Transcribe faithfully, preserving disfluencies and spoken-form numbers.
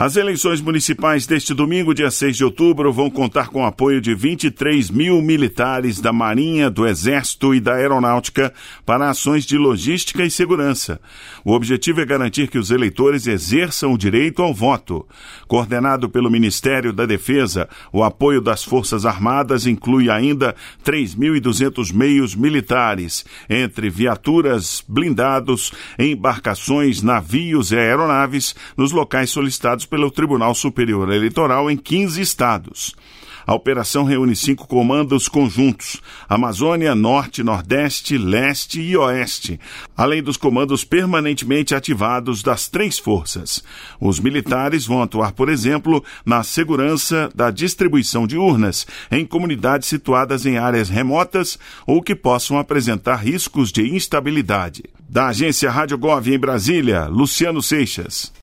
As eleições municipais deste domingo, dia seis de outubro, vão contar com o apoio de vinte e três mil militares da Marinha, do Exército e da Aeronáutica para ações de logística e segurança. O objetivo é garantir que os eleitores exerçam o direito ao voto. Coordenado pelo Ministério da Defesa, o apoio das Forças Armadas inclui ainda três mil e duzentos meios militares, entre viaturas, blindados, embarcações, navios e aeronaves, nos locais solicitados pelo Tribunal Superior Eleitoral em quinze estados. A operação reúne cinco comandos conjuntos: Amazônia, Norte, Nordeste, Leste e Oeste, além dos comandos permanentemente ativados das três forças. Os militares vão atuar, por exemplo, na segurança da distribuição de urnas em comunidades situadas em áreas remotas ou que possam apresentar riscos de instabilidade. Da agência Rádio Gov em Brasília, Luciano Seixas.